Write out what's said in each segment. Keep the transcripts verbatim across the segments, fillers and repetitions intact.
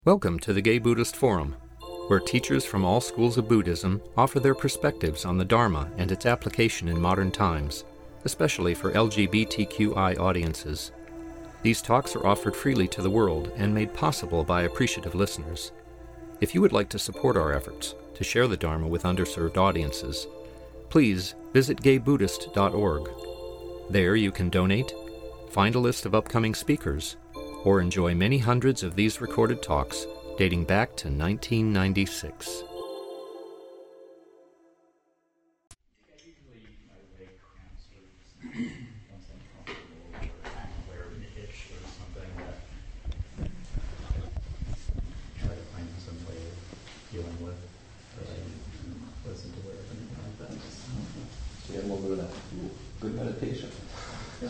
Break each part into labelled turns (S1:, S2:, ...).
S1: Welcome to the Gay Buddhist Forum, where teachers from all schools of Buddhism offer their perspectives on the Dharma and its application in modern times, especially for L G B T Q I audiences. These talks are offered freely to the world and made possible by appreciative listeners. If you would like to support our efforts to share the Dharma with underserved audiences, please visit gay buddhist dot org. There you can donate, find a list of upcoming speakers, or enjoy many hundreds of these recorded talks dating back to nineteen ninety-six.
S2: So you have a little bit of that good meditation. Yeah.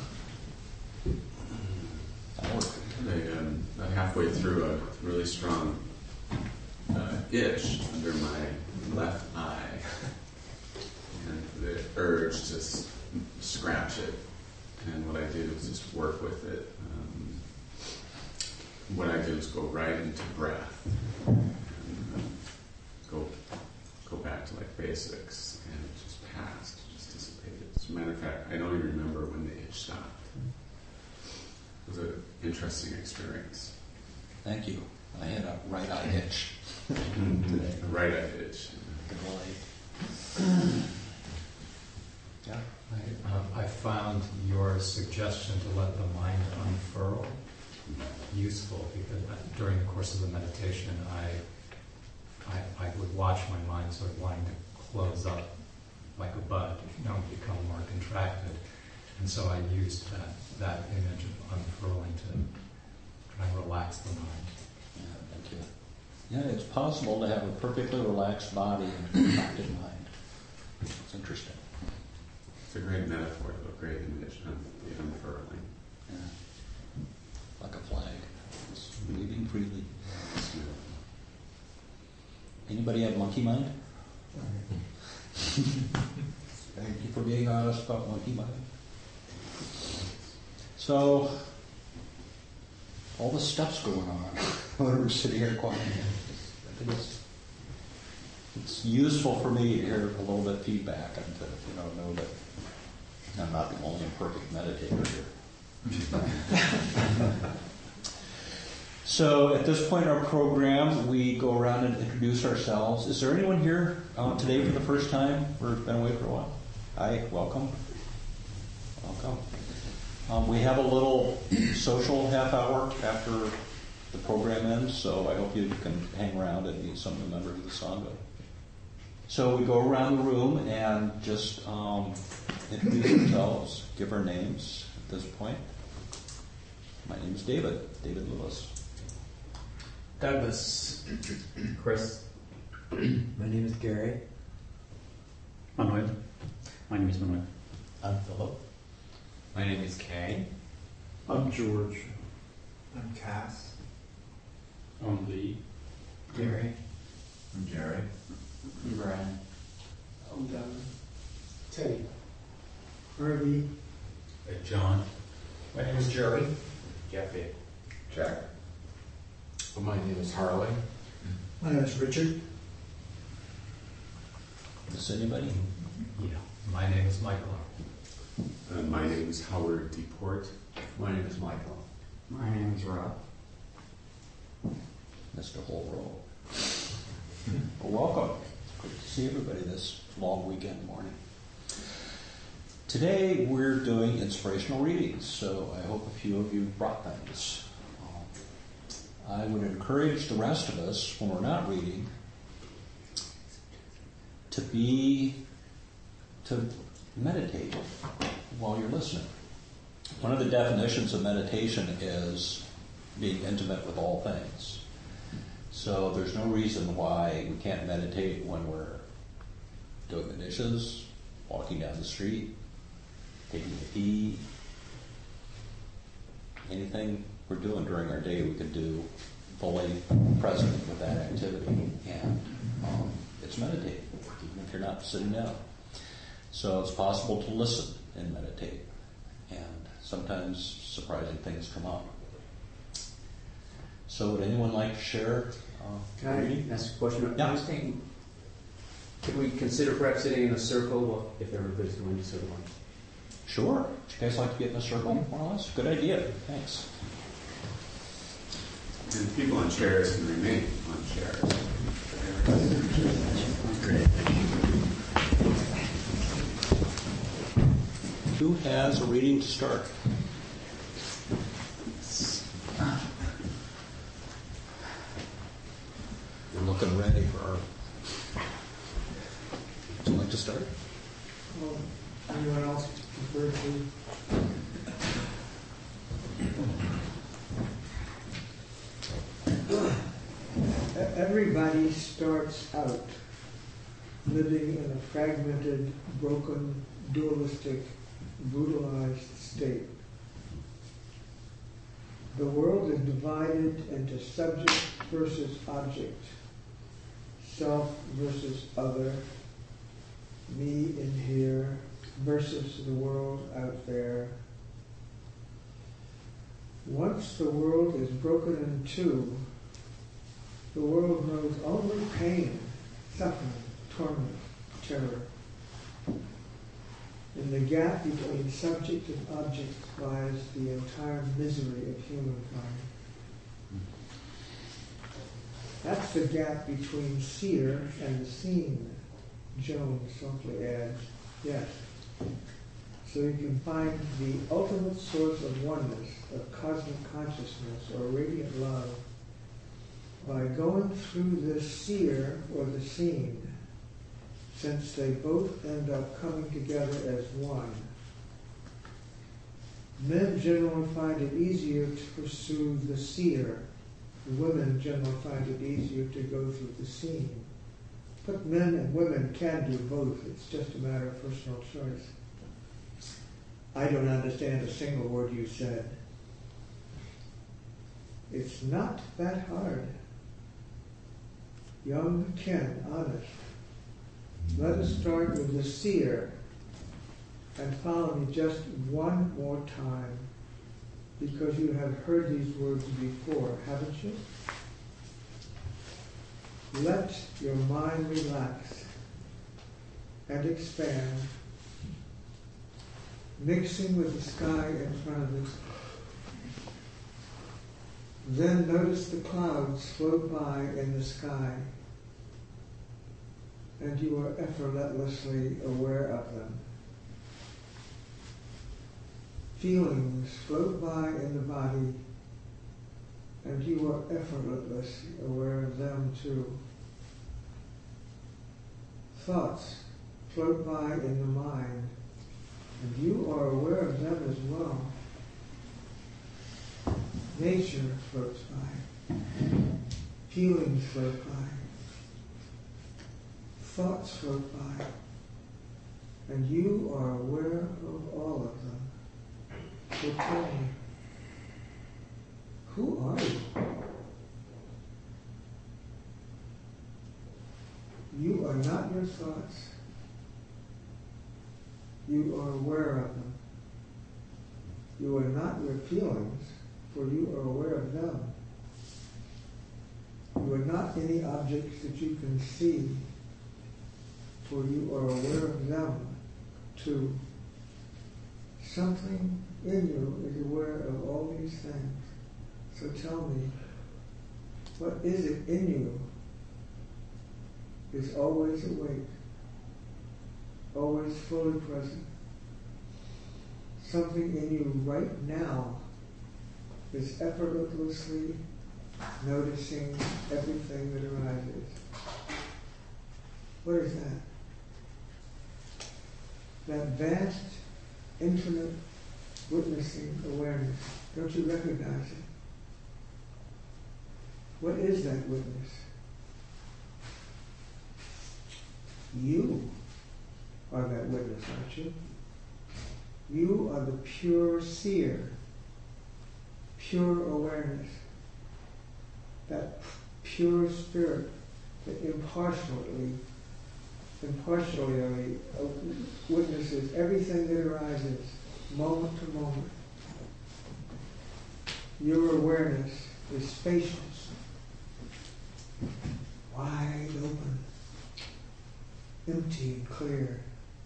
S3: I, um, I'm halfway through a really strong uh, itch under my left eye, and the urge to s- scratch it. And what I do is just work with it. Um, what I do is go right into breath, and uh, go go back to like basics, and it just passed, just dissipated. As a matter of fact, I don't even remember when the itch stopped. It was an interesting experience.
S2: Thank you. I had a right eye itch today.
S3: A right eye itch.
S2: Good light. Yeah.
S4: I, um, I found your suggestion to let the mind unfurl useful because during the course of the meditation, I, I, I would watch my mind sort of wanting to close up like a bud, you know, become more contracted. And so I used that, that image of unfurling to try and relax the mind.
S2: Yeah, thank you. Yeah, it's possible to have a perfectly relaxed body and a contracted mind. It's interesting.
S3: It's a great metaphor, though, a great image of the unfurling.
S2: Yeah. Like a flag. It's waving freely. Anybody have monkey mind? Thank you for being honest about monkey mind. So, all the stuff's going on when we're sitting here quiet. I think it's, it's useful for me to hear a little bit of feedback and to you know know that I'm not the only imperfect meditator here. So, at this point in our program, we go around and introduce ourselves. Is there anyone here uh, today for the first time or been away for a while? Hi, welcome. Welcome. Um, we have a little social half hour after the program ends, so I hope you can hang around and meet some of the members of the Sangha. So we go around the room and just um, introduce ourselves, give our names at this point. My name is David, David Lewis.
S5: Douglas. Chris.
S6: My name is Gary.
S5: Manuel. My name is Manuel.
S6: I'm Philip.
S5: My name is Kay.
S7: I'm George.
S6: I'm Cass.
S5: I'm Lee.
S6: Gary.
S7: I'm Jerry.
S6: I'm Brian.
S7: I'm Devin. Teddy. Harvey.
S5: Hey, John.
S8: My name is Jerry.
S5: Jeffy.
S8: Jack. Well, my name is Harley.
S7: My name is Richard.
S2: Does anybody?
S4: Yeah. My name is Michael.
S3: Uh, my name is Howard DePort.
S8: My name is Michael.
S5: My name is Rob.
S2: Mister Whole Row. Well, welcome. It's great to see everybody this long weekend morning. Today we're doing inspirational readings, so I hope a few of you brought things. Um, I would encourage the rest of us, when we're not reading, to be, to meditate while you're listening. One of the definitions of meditation is being intimate with all things. So there's no reason why we can't meditate when we're doing the dishes, walking down the street, taking a pee. Anything we're doing during our day we could do fully present with that activity. And um, it's meditating, even if you're not sitting down. So it's possible to listen and meditate. And sometimes surprising things come up. So would anyone like to share? Uh,
S9: Can I
S2: reading?
S9: ask a question?
S2: Yeah.
S9: I was thinking, could we consider perhaps sitting in a circle well, if everybody's going to circle one?
S2: Sure. Would you guys like to get in a circle, more or less? Good idea. Thanks.
S3: And people on chairs can remain on chairs.
S2: Who has a reading to start? We're looking ready for our... Would you like to start?
S7: Well, anyone else prefer to? Everybody starts out living in a fragmented, broken, dualistic, brutalized state. The world is divided into subject versus object, self versus other, me in here versus the world out there. Once the world is broken in two, the world knows only pain, suffering, torment, terror. In the gap between subject and object lies the entire misery of humankind. That's the gap between seer and the seen, Jones softly adds. Yes. So you can find the ultimate source of oneness, of cosmic consciousness, or radiant love, by going through the seer or the seen, since they both end up coming together as one. Men generally find it easier to pursue the seer. Women generally find it easier to go through the seen. But men and women can do both. It's just a matter of personal choice. I don't understand a single word you said. It's not that hard. Young Ken, honest. Let us start with the seer and follow me just one more time, because you have heard these words before, haven't you? Let your mind relax and expand, mixing with the sky in front of us. Then notice the clouds float by in the sky, and you are effortlessly aware of them. Feelings float by in the body, and you are effortlessly aware of them too. Thoughts float by in the mind, and you are aware of them as well. Nature floats by. Feelings float by. Thoughts float by. And you are aware of all of them. So tell me, who are you? You are not your thoughts. You are aware of them. You are not your feelings, for you are aware of them. You are not any objects that you can see, for you are aware of them too. Something in you is aware of all these things. So tell me, what is it in you is always awake, always fully present? Something in you right now is effortlessly noticing everything that arises. What is that? That vast, infinite, witnessing awareness. Don't you recognize it? What is that witness? You are that witness, aren't you? You are the pure seer, pure awareness, that pure spirit that impartially, impartially witnesses everything that arises, moment to moment. Your awareness is spacious, wide open, empty and clear.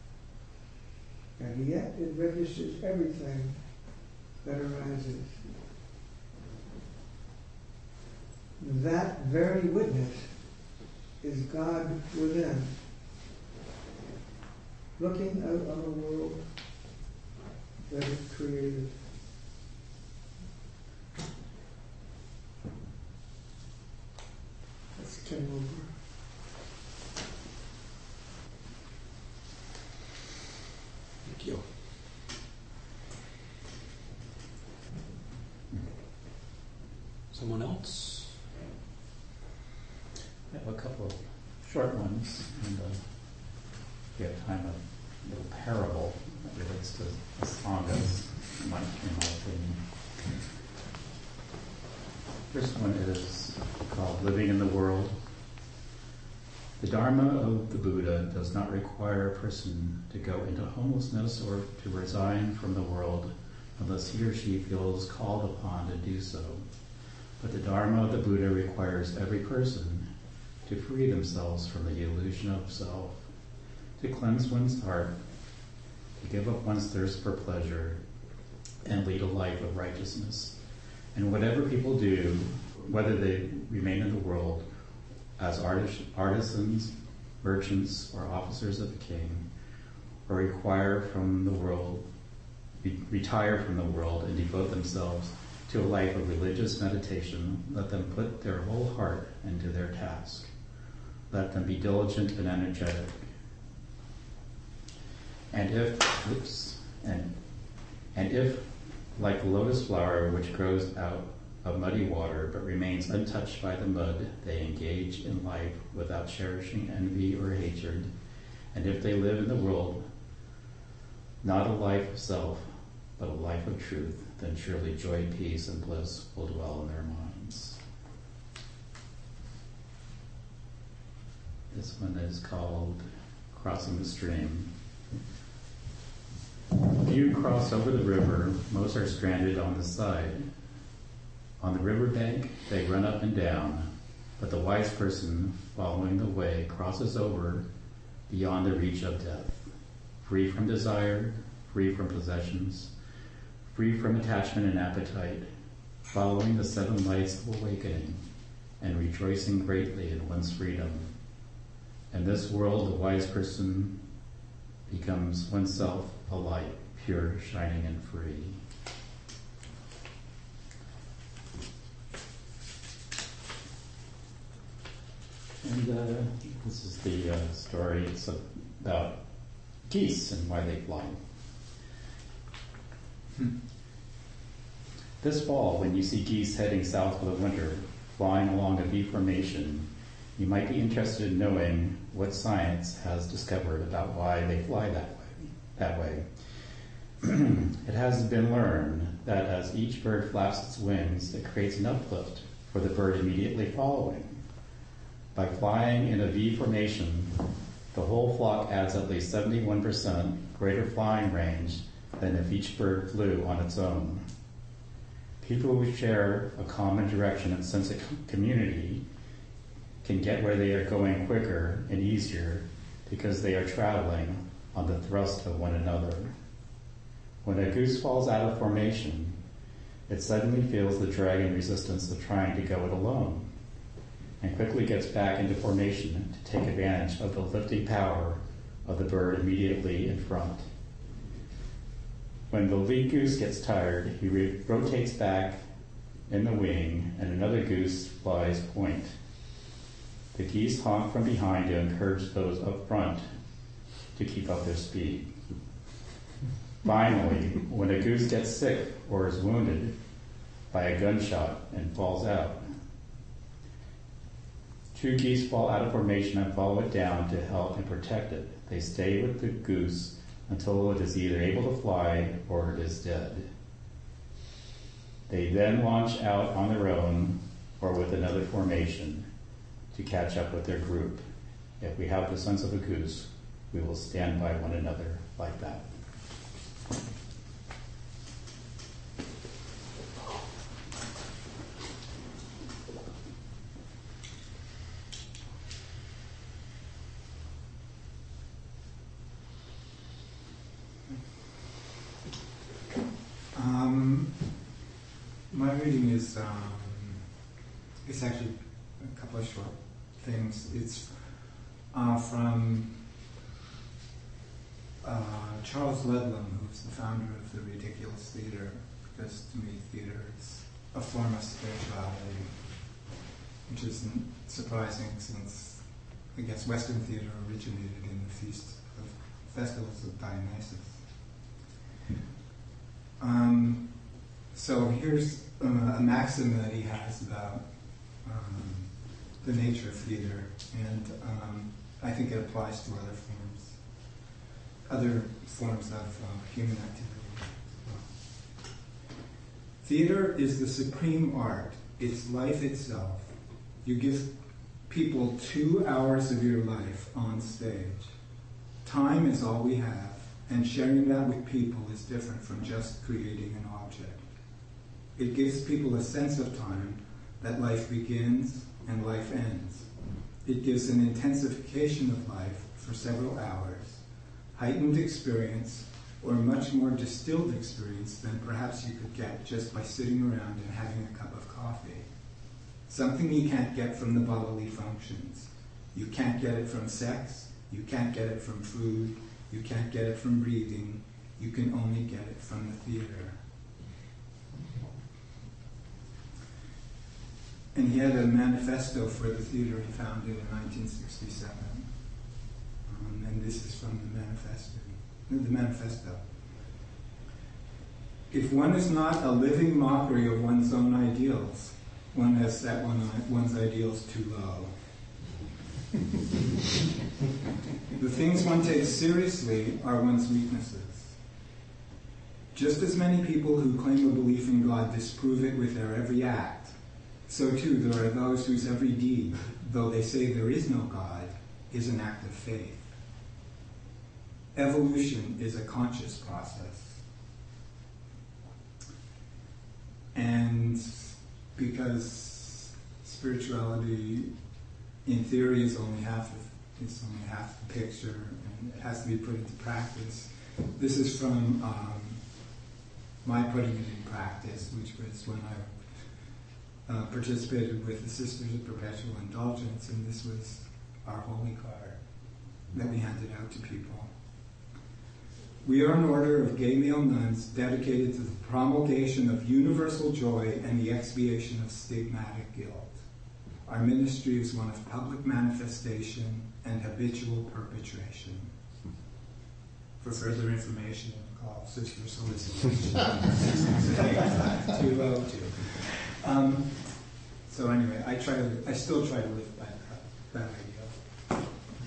S7: And yet it registers everything that arises. That very witness is God within, looking out on a world that it created. That's Ken Wilber.
S2: Thank you. Someone else?
S5: I have a couple of short ones, and uh, if we have time, a little parable that relates to the Sanghas, in my, in my opinion. First one is called Living in the World. The Dharma of the Buddha does not require a person to go into homelessness or to resign from the world unless he or she feels called upon to do so. But the Dharma of the Buddha requires every person to free themselves from the illusion of self, to cleanse one's heart, to give up one's thirst for pleasure, and lead a life of righteousness. And whatever people do, whether they remain in the world as artis- artisans, merchants, or officers of the king, or require from the world, re- retire from the world and devote themselves to a life of religious meditation, let them put their whole heart into their task. Let them be diligent and energetic. And if, oops, and, and if, like the lotus flower which grows out of muddy water but remains untouched by the mud, they engage in life without cherishing envy or hatred, and if they live in the world, not a life of self, but a life of truth, then surely joy, peace, and bliss will dwell in their minds. This one is called Crossing the Stream. Few cross over the river, most are stranded on the side. On the riverbank, they run up and down, but the wise person following the way crosses over beyond the reach of death, free from desire, free from possessions, free from attachment and appetite, following the seven lights of awakening, and rejoicing greatly in one's freedom. In this world, the wise person becomes oneself a light, pure, shining, and free. And uh, this is the uh, story. It's about geese and why they fly. Hmm. This fall, when you see geese heading south for the winter, flying along a V formation, you might be interested in knowing what science has discovered about why they fly that way. That way. It has been learned that as each bird flaps its wings, it creates an uplift for the bird immediately following. By flying in a V formation, the whole flock adds at least seventy-one percent greater flying range than if each bird flew on its own. People who share a common direction and sense of community can get where they are going quicker and easier because they are traveling on the thrust of one another. When a goose falls out of formation, it suddenly feels the drag and resistance of trying to go it alone, and quickly gets back into formation to take advantage of the lifting power of the bird immediately in front. When the lead goose gets tired, he re- rotates back in the wing, and another goose flies point. The geese honk from behind to encourage those up front to keep up their speed. Finally, when a goose gets sick or is wounded by a gunshot and falls out, two geese fall out of formation and follow it down to help and protect it. They stay with the goose until it is either able to fly or it is dead. They then launch out on their own or with another formation to catch up with their group. If we have the sense of a goose, we will stand by one another like that.
S10: is, um, it's actually a couple of short things. It's uh, from uh, Charles Ludlam, who's the founder of the Ridiculous Theater, because to me theater is a form of spirituality, which isn't surprising since, I guess, Western theater originated in the feast of festivals of Dionysus. Um, so here's uh, a maxim that he has about um, the nature of theater, and um, I think it applies to other forms, other forms of uh, human activity. Theater is the supreme art. It's life itself. You give people two hours of your life on stage. Time is all we have, and sharing that with people is different from just creating an object. It gives people a sense of time, that life begins and life ends. It gives an intensification of life for several hours, heightened experience, or a much more distilled experience than perhaps you could get just by sitting around and having a cup of coffee. Something you can't get from the bodily functions. You can't get it from sex, you can't get it from food, you can't get it from breathing, you can only get it from the theater. And he had a manifesto for the theater he founded in nineteen sixty-seven. Um, and this is from the manifesto. The manifesto. If one is not a living mockery of one's own ideals, one has set one, one's ideals too low. The things one takes seriously are one's weaknesses. Just as many people who claim a belief in God disprove it with their every act, so too there are those whose every deed, though they say there is no God, is an act of faith. Evolution is a conscious process. And because spirituality in theory is only half of, it's only half the picture, and it has to be put into practice. This is from um, my putting it in practice, which was when I uh, participated with the Sisters of Perpetual Indulgence, and this was our holy card that we handed out to people. We are an order of gay male nuns dedicated to the promulgation of universal joy and the expiation of stigmatic guilt. Our ministry is one of public manifestation and habitual perpetration. For further information, call Sister Solicitation. two oh two. Um, so anyway, I try to, I still try to live by that, that ideal.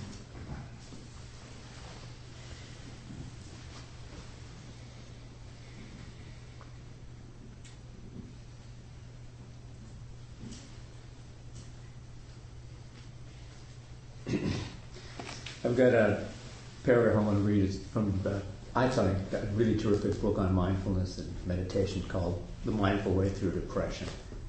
S9: I've got a paragraph I want to read. It's from the, I thought a really terrific book on mindfulness and meditation called The Mindful Way Through Depression.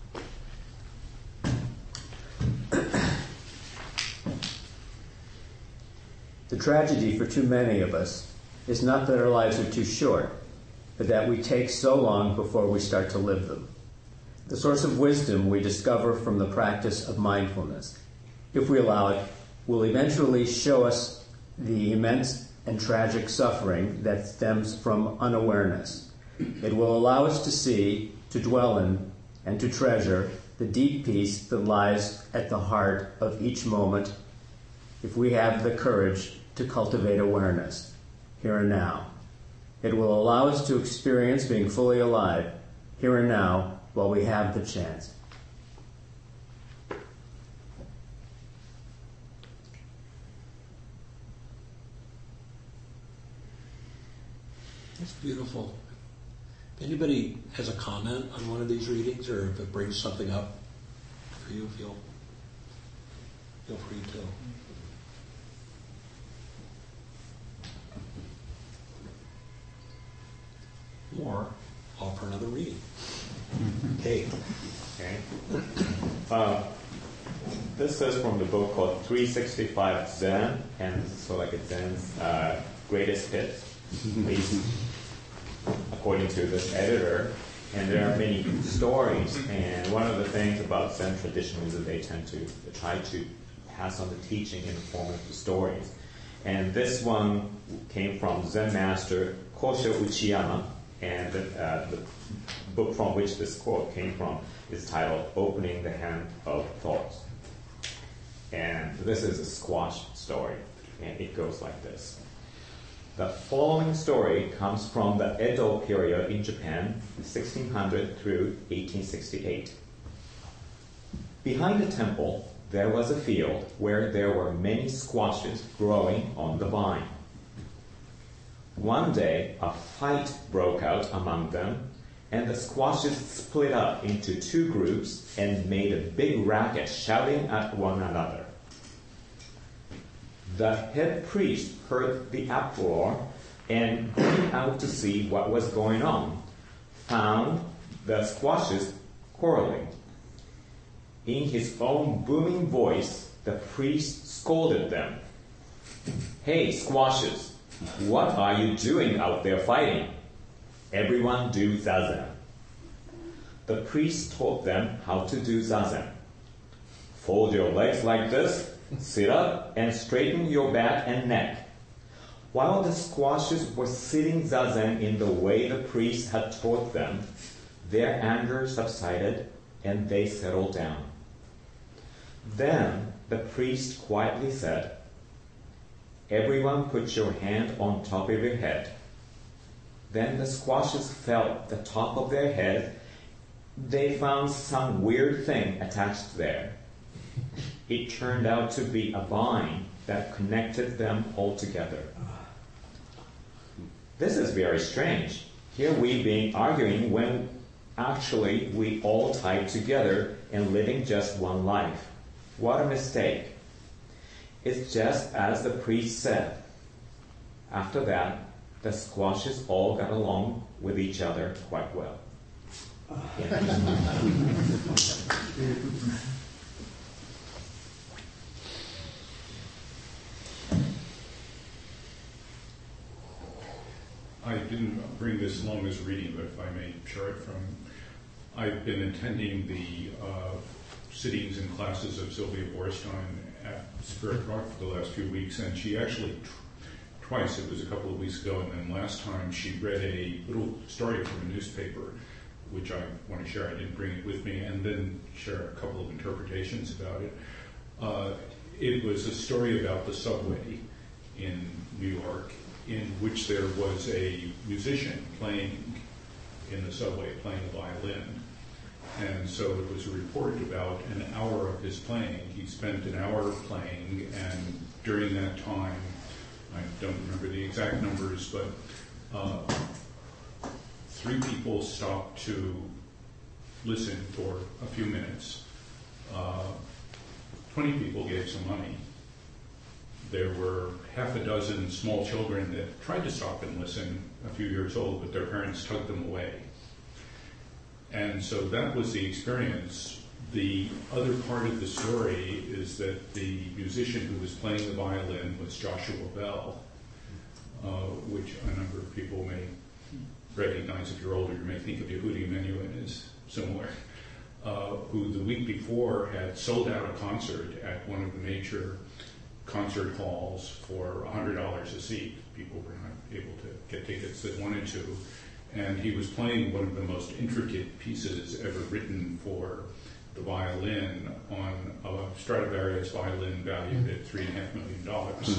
S9: The tragedy for too many of us is not that our lives are too short, but that we take so long before we start to live them. The source of wisdom we discover from the practice of mindfulness, if we allow it, will eventually show us the immense and tragic suffering that stems from unawareness. It will allow us to see, to dwell in, and to treasure the deep peace that lies at the heart of each moment if we have the courage to cultivate awareness, here and now. It will allow us to experience being fully alive, here and now, while we have the chance.
S11: That's beautiful. If anybody has a comment on one of these readings, or if it brings something up for you, feel feel free to. Or offer another reading. Okay.
S12: Okay. Uh, this is from the book called three sixty-five Zen, and this is sort of like a Zen's uh, greatest hits, at least according to this editor. And there are many stories, and one of the things about Zen tradition is that they tend to try to pass on the teaching in the form of the stories. And this one came from Zen master Kosho Uchiyama, and the, uh, the book from which this quote came from is titled Opening the Hand of Thoughts. And this is a squash story, and it goes like this. The following story comes from the Edo period in Japan, sixteen hundred through eighteen sixty-eight. Behind the temple, there was a field where there were many squashes growing on the vine. One day, a fight broke out among them, and the squashes split up into two groups and made a big racket, shouting at one another. The head priest heard the uproar and going out to see what was going on, found the squashes quarreling. In his own booming voice, the priest scolded them. "Hey, squashes, what are you doing out there fighting? Everyone do zazen." The priest taught them how to do zazen. Fold your legs like this, sit up, and straighten your back and neck. While the squashes were sitting zazen in the way the priest had taught them, their anger subsided and they settled down. Then the priest quietly said, "Everyone put your hand on top of your head." Then the squashes felt the top of their head. They found some weird thing attached there. It turned out to be a vine that connected them all together. This is very strange. Here we've been arguing when actually we all tied together and living just one life. What a mistake. It's just as the priest said. After that, the squashes all got along with each other quite well. Yeah.
S13: I didn't bring this along as a reading, but if I may share it from, I've been attending the uh, sittings and classes of Sylvia Borstein at Spirit Rock for the last few weeks, and she actually tr- twice, it was a couple of weeks ago, and then last time she read a little story from a newspaper, which I want to share. I didn't bring it with me, and then share a couple of interpretations about it. Uh, it was a story about the subway in New York, in which there was a musician playing in the subway, playing the violin. And so it was reported about an hour of his playing. He spent an hour playing, and during that time, I don't remember the exact numbers, but uh, three people stopped to listen for a few minutes. Uh, twenty people gave some money. There were half a dozen small children that tried to stop and listen, a few years old, but their parents tugged them away. And so that was the experience. The other part of the story is that the musician who was playing the violin was Joshua Bell, uh, which a number of people may recognize. If you're older, you may think of Yehudi Menuhin as similar, uh, who the week before had sold out a concert at one of the major concert halls for one hundred dollars a seat. People were not able to get tickets that wanted to. And he was playing one of the most intricate pieces ever written for the violin on a Stradivarius violin valued at three and a half million dollars.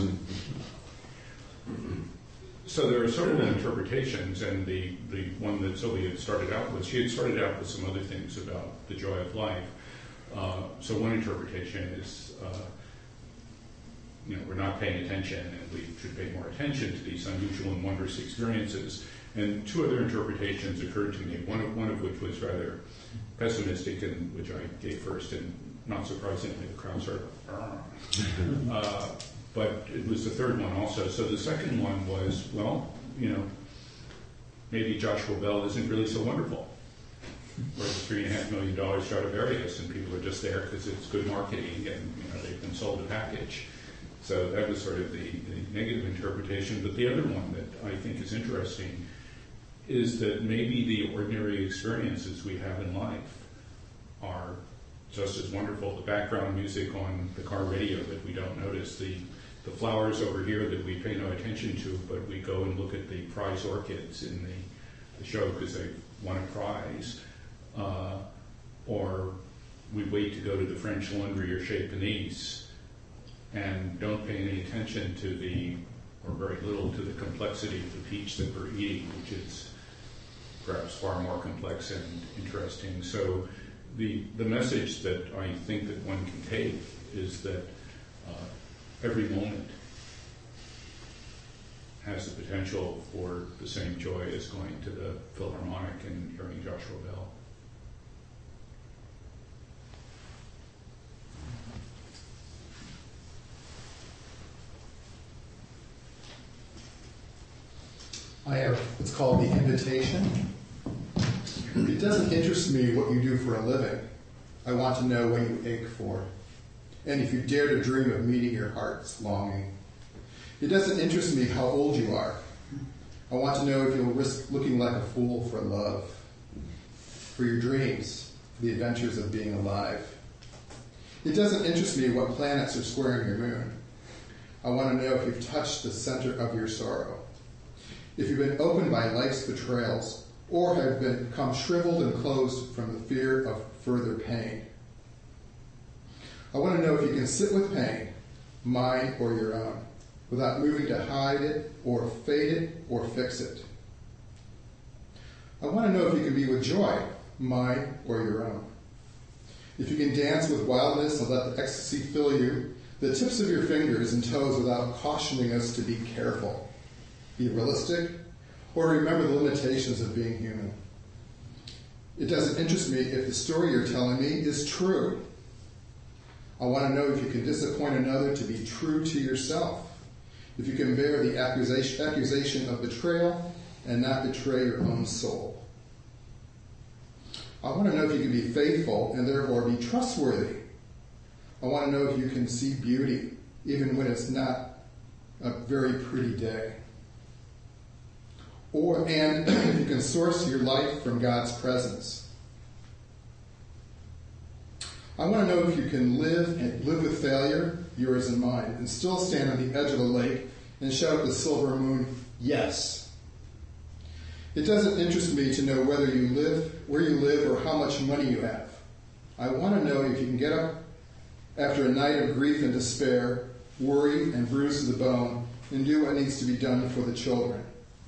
S13: So there are several interpretations, and the, the one that Sylvia had started out with, she had started out with some other things about the joy of life. Uh, so one interpretation is, uh, you know, we're not paying attention, and we should pay more attention to these unusual and wondrous experiences. And two other interpretations occurred to me, one of, one of which was rather pessimistic, and which I gave first, and not surprisingly, the crowd sort of, uh, but it was the third one also. So the second one was, well, you know, maybe Joshua Bell isn't really so wonderful. Or it's three and a half million dollars Stradivarius, and people are just there because it's good marketing, and you know they've been sold a package. So that was sort of the, the negative interpretation. But the other one that I think is interesting is that maybe the ordinary experiences we have in life are just as wonderful. The background music on the car radio that we don't notice, the, the flowers over here that we pay no attention to, but we go and look at the prize orchids in the, the show because they won a prize. Uh, or we wait to go to the French Laundry or Chez Panisse and don't pay any attention to the, or very little, to the complexity of the peach that we're eating, which is perhaps far more complex and interesting. So the the message that I think that one can take is that uh, every moment has the potential for the same joy as going to the Philharmonic and hearing Joshua Bell.
S14: I have what's called the invitation. It doesn't interest me what you do for a living. I want to know what you ache for, and if you dare to dream of meeting your heart's longing. It doesn't interest me how old you are. I want to know if you'll risk looking like a fool for love, for your dreams, for the adventures of being alive. It doesn't interest me what planets are squaring your moon. I want to know if you've touched the center of your sorrow, if you've been opened by life's betrayals, or have become shriveled and closed from the fear of further pain. I want to know if you can sit with pain, mine or your own, without moving to hide it, or fade it, or fix it. I want to know if you can be with joy, mine or your own. If you can dance with wildness and let the ecstasy fill you, the tips of your fingers and toes without cautioning us to be careful. Be realistic, or remember the limitations of being human. It doesn't interest me if the story you're telling me is true. I want to know if you can disappoint another to be true to yourself, if you can bear the accusation, accusation of betrayal and not betray your own soul. I want to know if you can be faithful and therefore be trustworthy. I want to know if you can see beauty even when it's not a very pretty day. Or, and if you can source your life from God's presence. I want to know if you can live and live with failure, yours and mine, and still stand on the edge of a lake and shout at the silver moon, yes. It doesn't interest me to know whether you live, where you live, or how much money you have. I want to know if you can get up after a night of grief and despair, worry and bruise to the bone, and do what needs to be done for the children.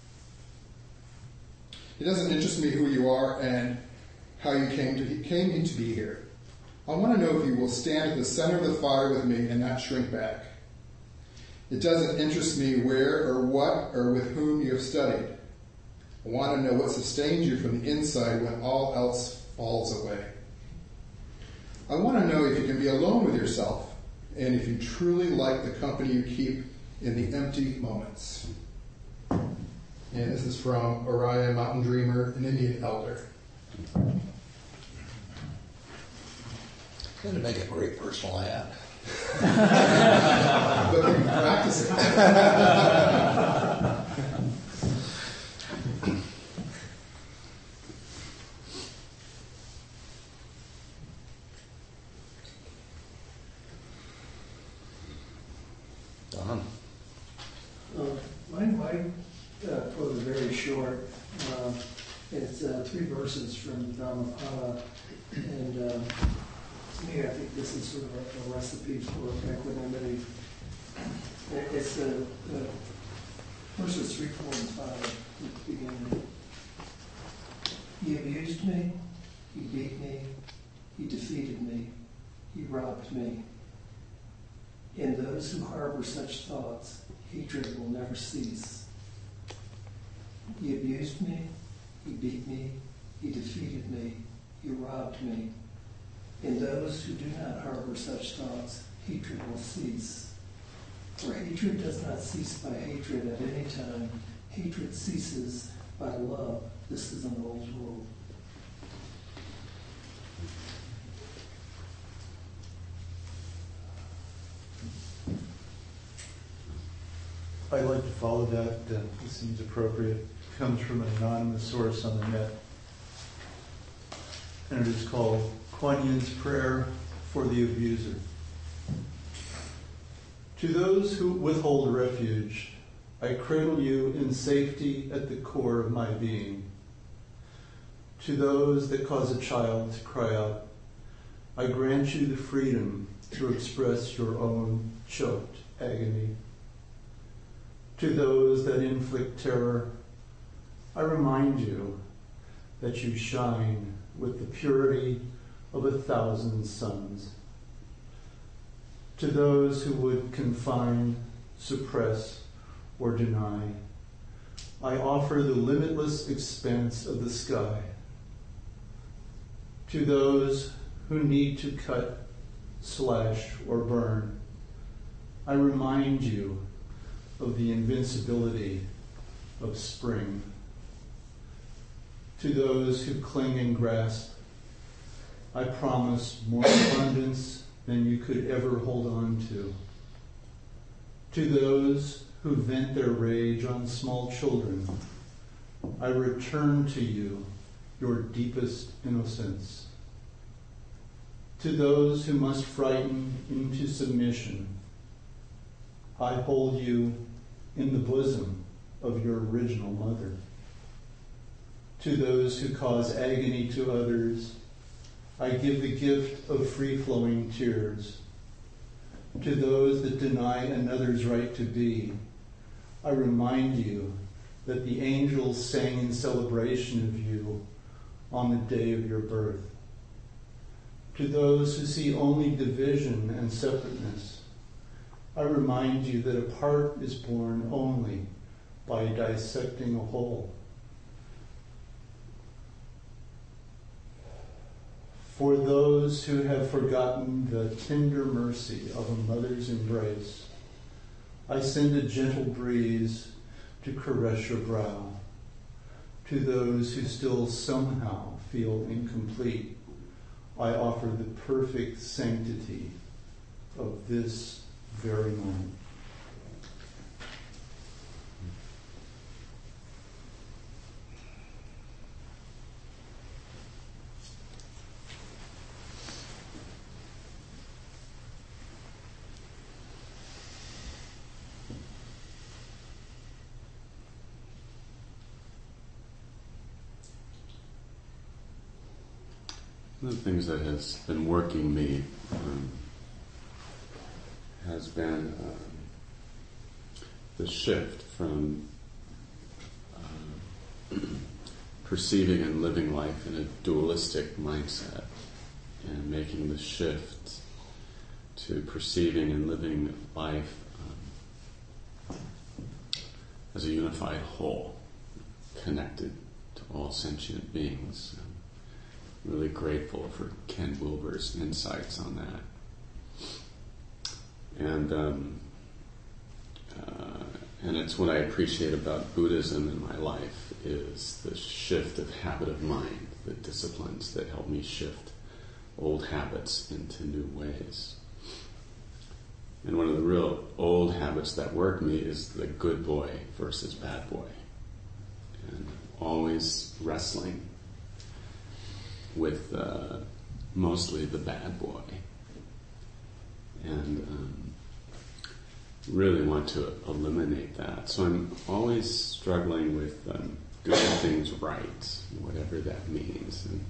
S14: It doesn't interest me who you are and how you came to be, came to be here. I want to know if you will stand at the center of the fire with me and not shrink back. It doesn't interest me where or what or with whom you have studied. I want to know what sustains you from the inside when all else falls away. I want to know if you can be alone with yourself and if you truly like the company you keep in the empty moments. And this is from Oriah Mountain Dreamer, an Indian elder.
S11: Going to make a great personal ad.
S14: But can you practice it?
S11: Don?
S15: Uh, mine, mine uh, quote is very short. Uh, it's uh, three verses from Dhammapada, and uh, to me, I think this is sort of a, a recipe for equanimity. It, it's the uh, uh, verses three, four, and five at the beginning. He abused me, he beat me, he defeated me, he robbed me. In those who harbor such thoughts, hatred will never cease. He abused me, he beat me, he defeated me, he robbed me. In those who do not harbor such thoughts, hatred will cease. For hatred does not cease by hatred at any time. Hatred ceases by love. This is an old rule.
S6: I'd like to follow that. Uh, this seems appropriate.
S16: comes from an anonymous source on the net. And it is called Kuan Yin's Prayer for the Abuser. To those who withhold refuge, I cradle you in safety at the core of my being. To those that cause a child to cry out, I grant you the freedom to express your own choked agony. To those that inflict terror, I remind you that you shine with the purity of a thousand suns. To those who would confine, suppress, or deny, I offer the limitless expanse of the sky. To those who need to cut, slash, or burn, I remind you of the invincibility of spring. To those who cling and grasp, I promise more abundance than you could ever hold on to. To those who vent their rage on small children, I return to you your deepest innocence. To those who must frighten into submission, I hold you in the bosom of your original mother. To those who cause agony to others, I give the gift of free-flowing tears. To those that deny another's right to be, I remind you that the angels sang in celebration of you on the day of your birth. To those who see only division and separateness, I remind you that a part is born only by dissecting a whole. For those who have forgotten the tender mercy of a mother's embrace, I send a gentle breeze to caress your brow. To those who still somehow feel incomplete, I offer the perfect sanctity of this very moment.
S3: One of the things that has been working me um, has been um, the shift from uh, perceiving and living life in a dualistic mindset and making the shift to perceiving and living life um, as a unified whole, connected to all sentient beings. Really grateful for Ken Wilber's insights on that. And um, uh, and it's what I appreciate about Buddhism in my life is the shift of habit of mind, the disciplines that help me shift old habits into new ways. And one of the real old habits that work me is the good boy versus bad boy. And always wrestling with uh, mostly the bad boy, and um, really want to eliminate that. So I'm always struggling with um, doing things right, whatever that means. And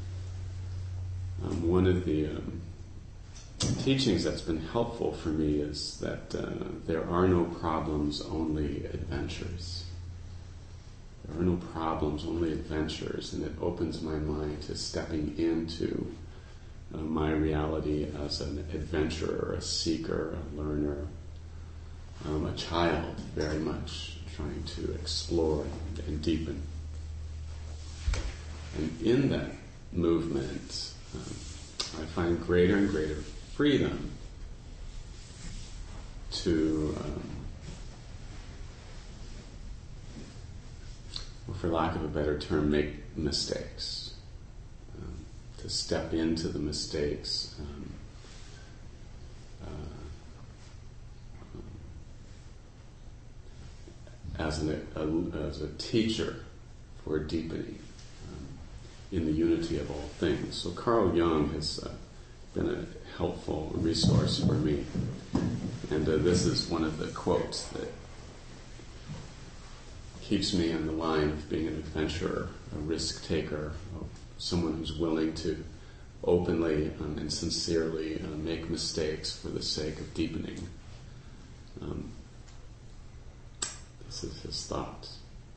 S3: um, one of the um, teachings that's been helpful for me is that uh, there are no problems, only adventures. There are no problems, only adventures, and it opens my mind to stepping into uh, my reality as an adventurer, a seeker, a learner, um, a child, very much trying to explore and, and deepen. And in that movement, um, I find greater and greater freedom to um, or for lack of a better term, make mistakes, um, to step into the mistakes, um, uh, as, an, a, as a teacher for deepening um, in the unity of all things. So Carl Jung has uh, been a helpful resource for me. And uh, this is one of the quotes that keeps me in the line of being an adventurer, a risk taker, someone who's willing to openly um, and sincerely uh, make mistakes for the sake of deepening. Um, this is his thought.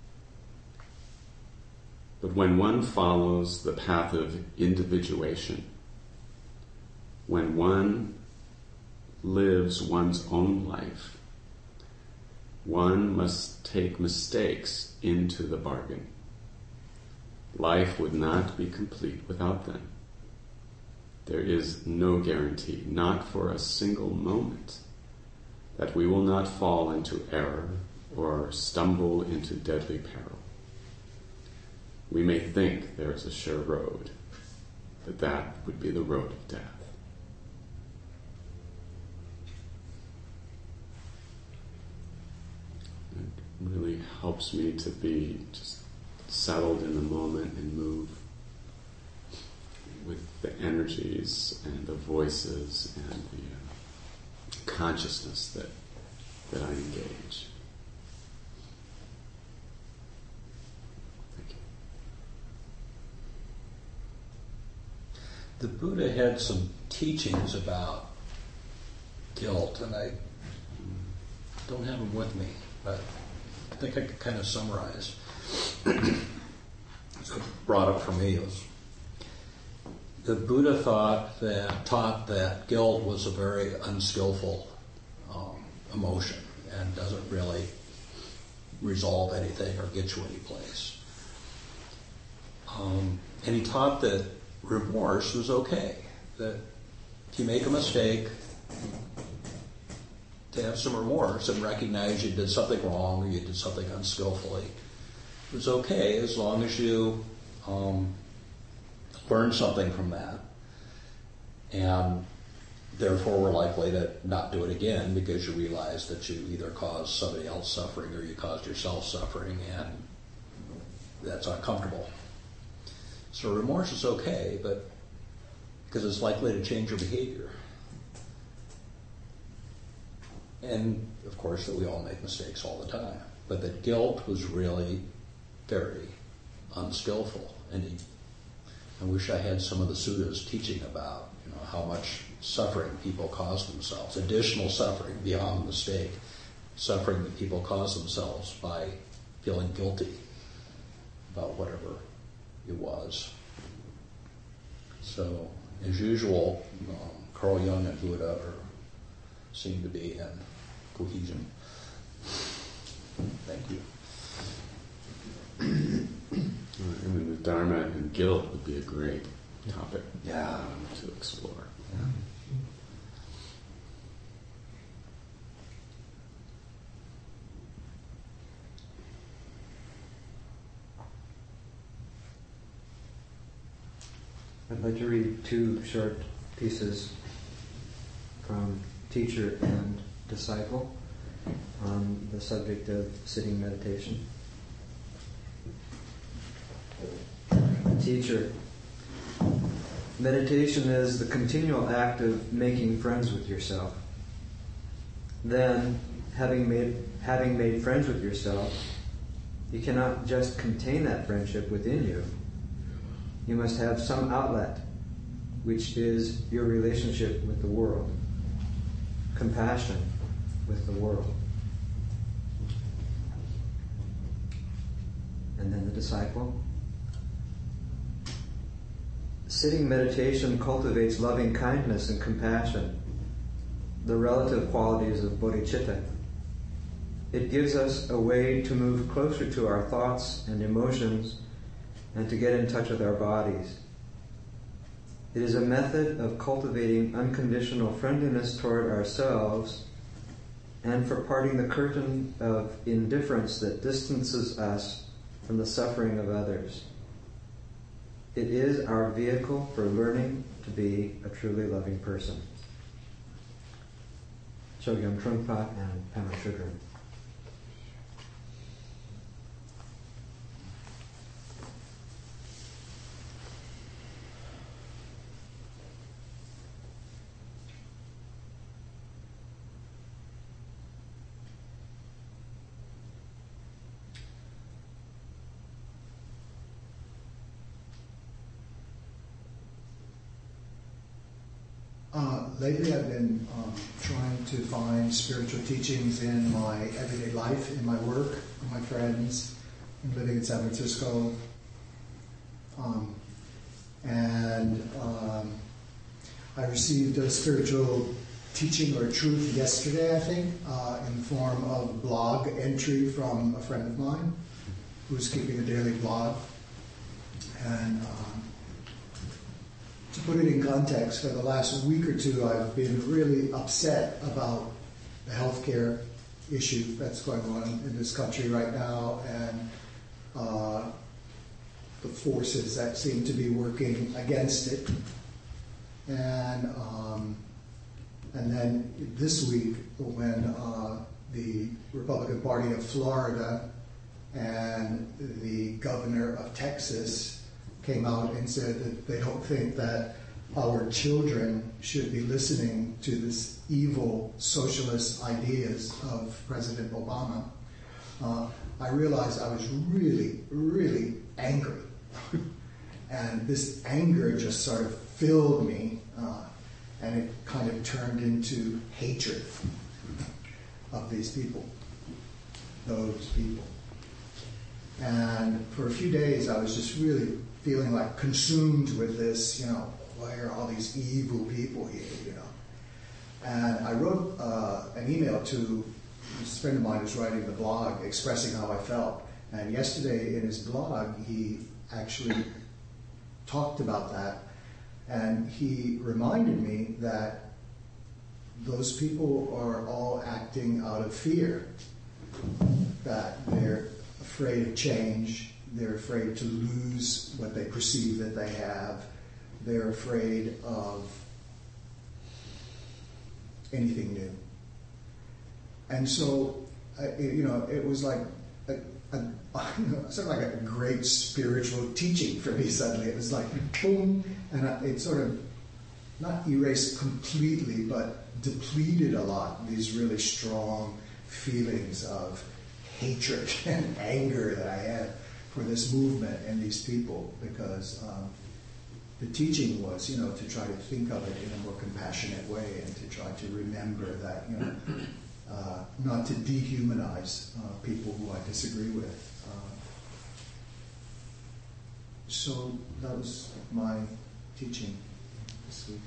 S3: But when one follows the path of individuation, when one lives one's own life, one must take mistakes into the bargain. Life would not be complete without them. There is no guarantee, not for a single moment, that we will not fall into error or stumble into deadly peril. We may think there is a sure road, but that would be the road of death. It really helps me to be just settled in the moment and move with the energies and the voices and the uh, consciousness that that I engage. Thank you.
S11: The Buddha had some teachings about guilt, and I don't have them with me, but I think I could kind of summarize. So brought up for me was the Buddha thought that taught that guilt was a very unskillful um, emotion and doesn't really resolve anything or get you any place. Um, and he taught that remorse was okay, that if you make a mistake, to have some remorse and recognize you did something wrong or you did something unskillfully. It was okay as long as you um, learn something from that, and therefore we're likely to not do it again because you realize that you either caused somebody else suffering or you caused yourself suffering, and that's uncomfortable. So remorse is okay, but because it's likely to change your behavior. And of course that we all make mistakes all the time, but that guilt was really very unskillful. And he, I wish I had some of the suttas teaching about, you know, how much suffering people cause themselves, additional suffering beyond mistake, suffering that people cause themselves by feeling guilty about whatever it was. So, as usual, um, Carl Jung and Buddha are, seem to be in cohesion. Thank you.
S3: I mean, the Dharma and guilt would be a great topic
S11: yeah.
S3: um, to explore.
S11: Yeah.
S17: I'd like to read two short pieces from Teacher and Disciple on the subject of sitting meditation. Teacher, meditation is the continual act of making friends with yourself. Then, having made having made friends with yourself, you cannot just contain that friendship within you. You must have some outlet, which is your relationship with the world, compassion with the world. And then the disciple. Sitting meditation cultivates loving kindness and compassion, the relative qualities of bodhicitta. It gives us a way to move closer to our thoughts and emotions and to get in touch with our bodies. It is a method of cultivating unconditional friendliness toward ourselves and for parting the curtain of indifference that distances us from the suffering of others. It is our vehicle for learning to be a truly loving person. Chogyam Trungpa and Pema Chodron.
S18: lately I've been um, trying to find spiritual teachings in my everyday life, in my work, with my friends. I'm living in San Francisco. Um, and um, I received a spiritual teaching or truth yesterday, I think, uh, in the form of a blog entry from a friend of mine who's keeping a daily blog. And um, to put it in context, for the last week or two, I've been really upset about the healthcare issue that's going on in this country right now, and uh, the forces that seem to be working against it. And um, and then this week, when uh, the Republican Party of Florida and the governor of Texas came out and said that they don't think that our children should be listening to this evil socialist ideas of President Obama, uh, I realized I was really, really angry. And this anger just sort of filled me, uh, and it kind of turned into hatred of these people, those people. And for a few days, I was just really feeling like consumed with this, you know, why are all these evil people here, you know? And I wrote uh, an email to this friend of mine who's writing the blog expressing how I felt. And yesterday in his blog, he actually talked about that. And he reminded me that those people are all acting out of fear, that they're afraid of change, they're afraid to lose what they perceive that they have, they're afraid of anything new. And so, uh, it, you know, it was like a, a, sort of like a great spiritual teaching for me suddenly. It was like, boom, and I, it sort of, not erased completely, but depleted a lot these really strong feelings of hatred and anger that I had for this movement and these people, because um, the teaching was, you know, to try to think of it in a more compassionate way and to try to remember that, you know, uh, not to dehumanize uh, people who I disagree with. Uh, so that was my teaching this week.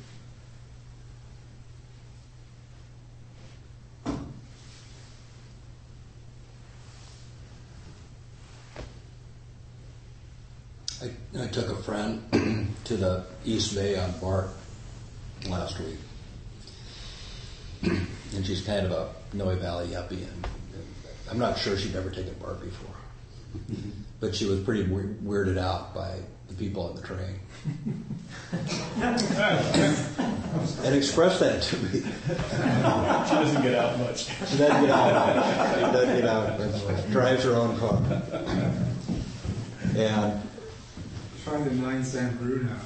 S11: I, I took a friend to the East Bay on BART last week. And she's kind of a Noe Valley yuppie, and I'm not sure she'd ever taken BART before. But she was pretty we- weirded out by the people on the train. And expressed that to me.
S2: She doesn't get out much.
S11: She doesn't get out much. She doesn't get out much. Drives her own car. And
S10: try the nine San Bruno.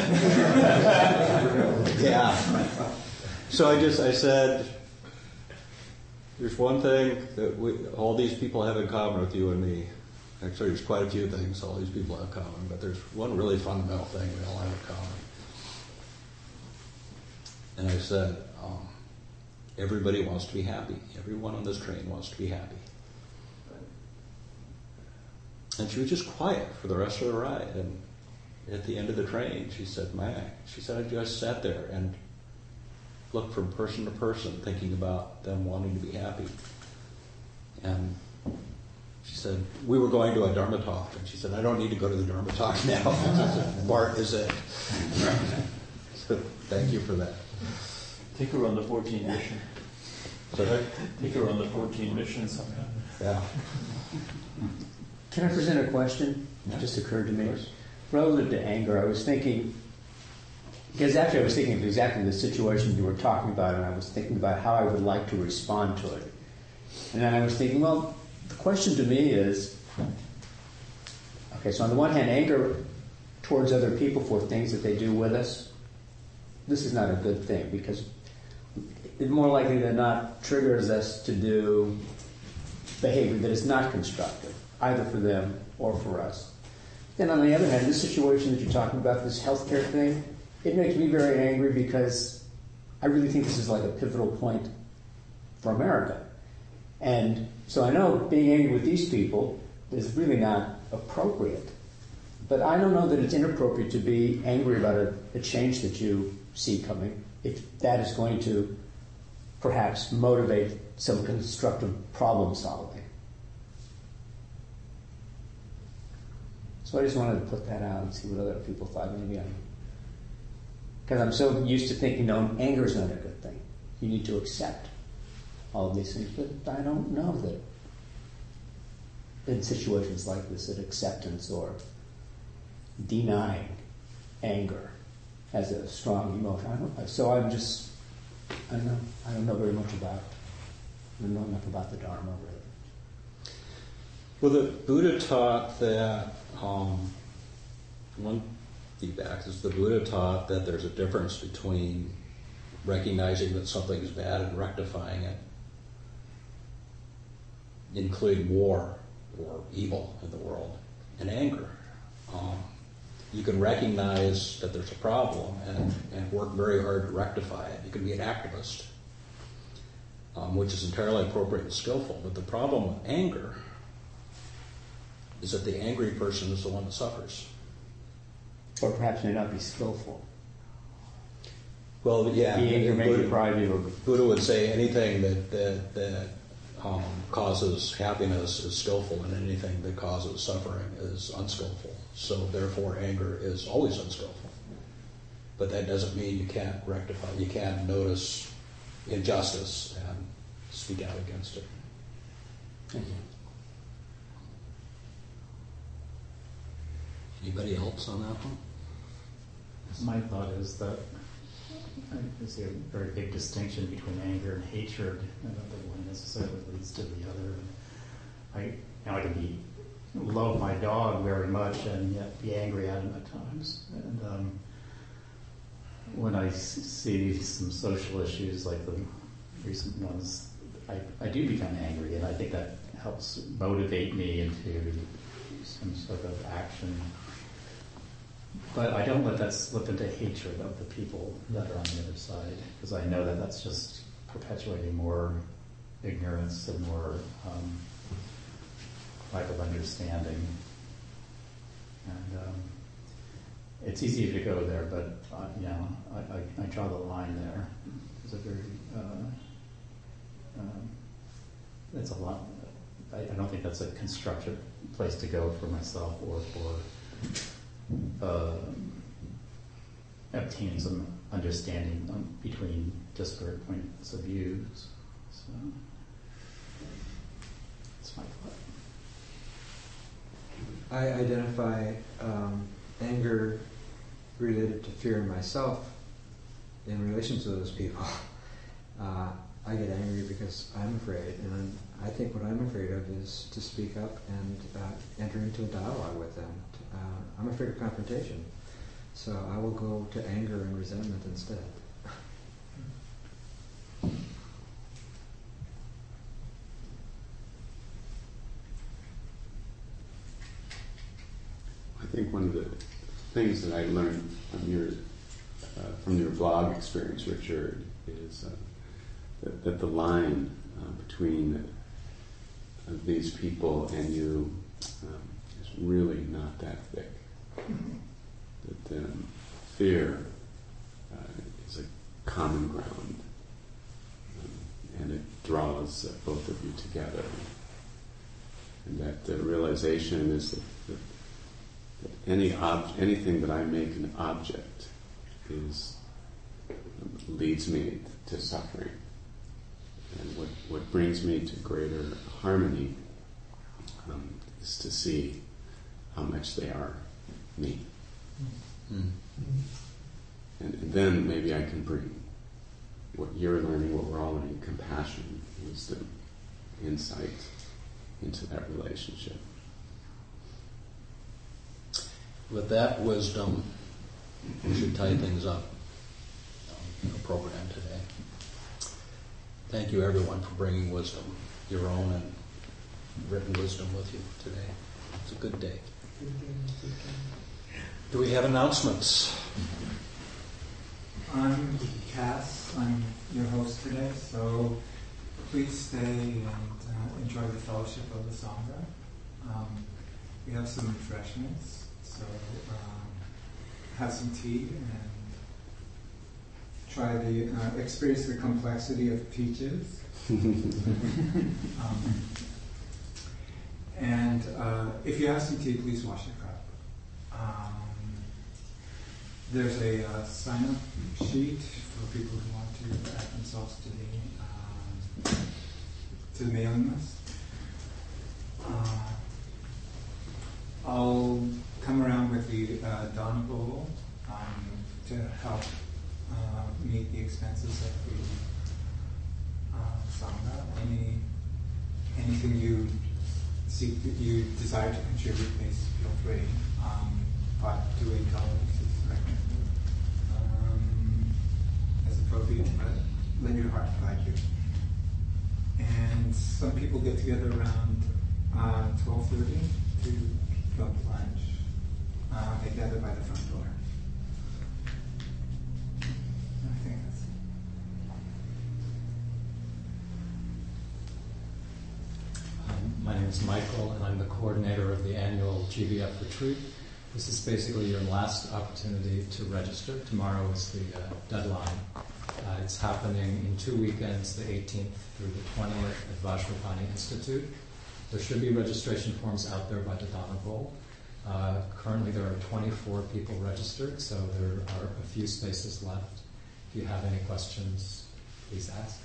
S11: Yeah. So I just, I said, there's one thing that we, all these people have in common with you and me. Actually, there's quite a few things all these people have in common, but there's one really fundamental thing we all have in common. And I said, um, everybody wants to be happy. Everyone on this train wants to be happy. And she was just quiet for the rest of the ride. And at the end of the train, she said, Mac, she said, I just sat there and looked from person to person, thinking about them wanting to be happy. And she said, we were going to a Dharma talk. And she said, I don't need to go to the Dharma talk now. BART is it. So thank you for that.
S2: Take her on the fourteen mission.
S11: Sorry?
S2: Take her on the fourteen mission somehow.
S11: Yeah.
S9: Can I present a question? It just occurred to me. Relative to anger, I was thinking, because actually I was thinking of exactly the situation you were talking about, and I was thinking about how I would like to respond to it. And then I was thinking, well, the question to me is, okay, so on the one hand, anger towards other people for things that they do with us, this is not a good thing, because it more likely than not triggers us to do behavior that is not constructive, either for them or for us. Then on the other hand, this situation that you're talking about, this healthcare thing, it makes me very angry because I really think this is like a pivotal point for America. And so I know being angry with these people is really not appropriate. But I don't know that it's inappropriate to be angry about a, a change that you see coming, if that is going to perhaps motivate some constructive problem solving. So I just wanted to put that out and see what other people thought. Maybe I'm, because I'm so used to thinking, no, anger is not a good thing. You need to accept all of these things, but I don't know that in situations like this, that acceptance or denying anger as a strong emotion. I don't, so I'm just, I don't know. I don't know very much about, I don't know enough about the Dharma, really.
S11: Well, the Buddha taught that, um, one feedback is the Buddha taught that there's a difference between recognizing that something is bad and rectifying it, including war or evil in the world, and anger. Um, you can recognize that there's a problem and, and work very hard to rectify it. You can be an activist, um, which is entirely appropriate and skillful. But the problem with anger is that the angry person is the one that suffers.
S9: Or perhaps may not be skillful.
S11: Well, yeah.
S9: The anger may
S11: Buddha,
S9: deprive you of...
S11: Buddha would say anything that, that, that um, causes happiness is skillful, and anything that causes suffering is unskillful. So therefore anger is always unskillful. But that doesn't mean you can't rectify, you can't notice injustice and speak out against it.
S9: Thank you.
S11: Anybody else on that one?
S5: My thought is that I see a very big distinction between anger and hatred, and that the one necessarily leads to the other. I, you know, I can be love my dog very much and yet be angry at him at times. And um, when I see some social issues like the recent ones, I, I do become angry, and I think that helps motivate me into some sort of action. But I don't let that slip into hatred of the people that are on the other side, because I know that that's just perpetuating more ignorance and more um, lack of understanding. And um, it's easy to go there, but uh, you know, I, I, I draw the line there. It's a very, uh, um, it's a lot. I, I don't think that's a constructive place to go for myself or for Uh, obtaining some understanding um, between disparate points of views. So that's my thought.
S17: I identify um, anger related to fear in myself in relation to those people. Uh, I get angry because I'm afraid, and I'm, I think what I'm afraid of is to speak up and uh, enter into a dialogue with them. Uh, I'm afraid of confrontation, so I will go to anger and resentment instead.
S3: I think one of the things that I learned from your uh, from your blog experience, Richard, is uh, that, that the line uh, between uh, these people and you um, is really not that thick. That um, fear uh, is a common ground, um, and it draws uh, both of you together. And that the realization is that, that, that any ob- anything that I make an object is um, leads me to suffering. And what, what brings me to greater harmony um, is to see how much they are me. Mm. And, and then maybe I can bring what you're learning, what we're all learning, compassion, wisdom, insight into that relationship.
S11: With that wisdom, we should tie things up in our program today. Thank you, everyone, for bringing wisdom, your own and written wisdom with you today. It's a good day. Do we have announcements?
S10: I'm Cass. I'm your host today, so please stay and uh, enjoy the fellowship of the Sangha. Um, we have some refreshments, so um, have some tea and try the uh, experience the complexity of peaches. um, and uh, if you have some tea, please wash your cup. Um, there's a uh, sign-up sheet for people who want to add themselves to the um, to the mailing list. Uh, I'll come around with the uh, Dana Bowl um, to help uh, meet the expenses of the uh, Sangha. Any anything you seek that you desire to contribute, please feel free. Um, five to eight dollars is recommended um, as appropriate, but let your heart guide you. And some people get together around uh, twelve thirty to go to lunch. Uh, they gather by the front door. I think that's it.
S4: Um, my name is Michael, and I'm the coordinator of the annual G B F retreat. This is basically your last opportunity to register. Tomorrow is the uh, deadline. Uh, it's happening in two weekends, the eighteenth through the twentieth at Vajrapani Institute. There should be registration forms out there by the Dana Bowl. Uh, currently there are twenty-four people registered, so there are a few spaces left. If you have any questions, please ask.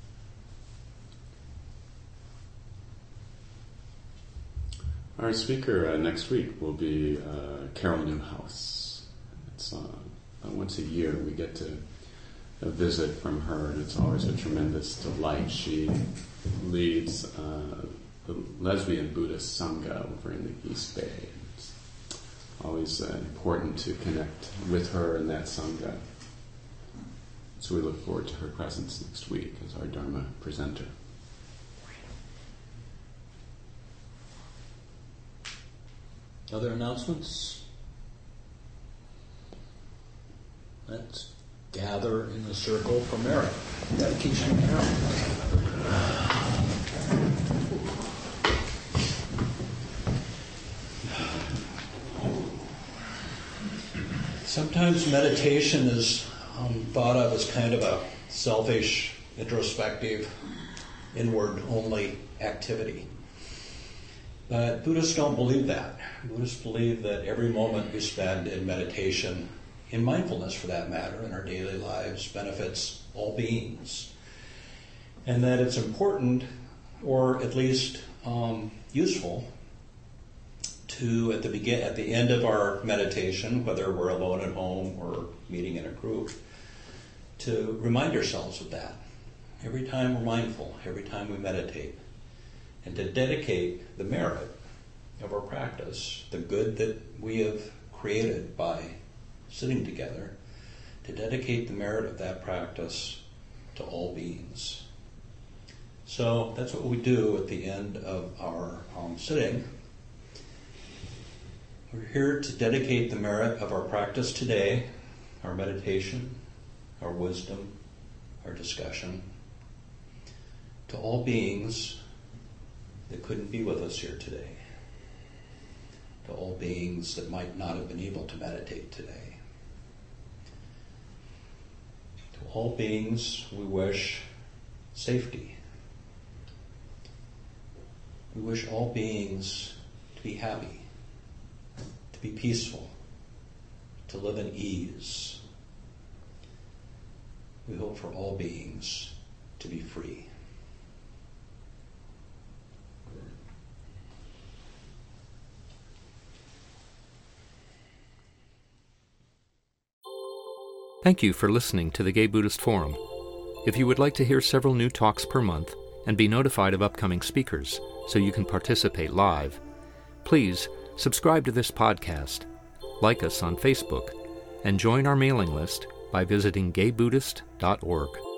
S3: Our speaker uh, next week will be uh, Carol Newhouse. It's uh, once a year we get to a visit from her, and it's always a tremendous delight. She leads uh, the Lesbian Buddhist Sangha over in the East Bay. It's always uh, important to connect with her and that Sangha. So we look forward to her presence next week as our Dharma presenter.
S11: Other announcements? Let's gather in the circle for merit. Dedication to merit. Sometimes meditation is um, thought of as kind of a selfish, introspective, inward-only activity. But Buddhists don't believe that. Buddhists believe that every moment we spend in meditation, in mindfulness for that matter, in our daily lives, benefits all beings. And that it's important, or at least um, useful, to, at the begin, at the end of our meditation, whether we're alone at home or meeting in a group, to remind ourselves of that. Every time we're mindful, every time we meditate, and to dedicate the merit of our practice, the good that we have created by sitting together, to dedicate the merit of that practice to all beings. So that's what we do at the end of our um, sitting. We're here to dedicate the merit of our practice today, our meditation, our wisdom, our discussion, to all beings that couldn't be with us here today, to all beings that might not have been able to meditate today. To all beings we wish safety. We wish all beings to be happy, to be peaceful, to live in ease. We hope for all beings to be free.
S1: Thank you for listening to the Gay Buddhist Forum. If you would like to hear several new talks per month and be notified of upcoming speakers so you can participate live, please subscribe to this podcast, like us on Facebook, and join our mailing list by visiting gay buddhist dot org.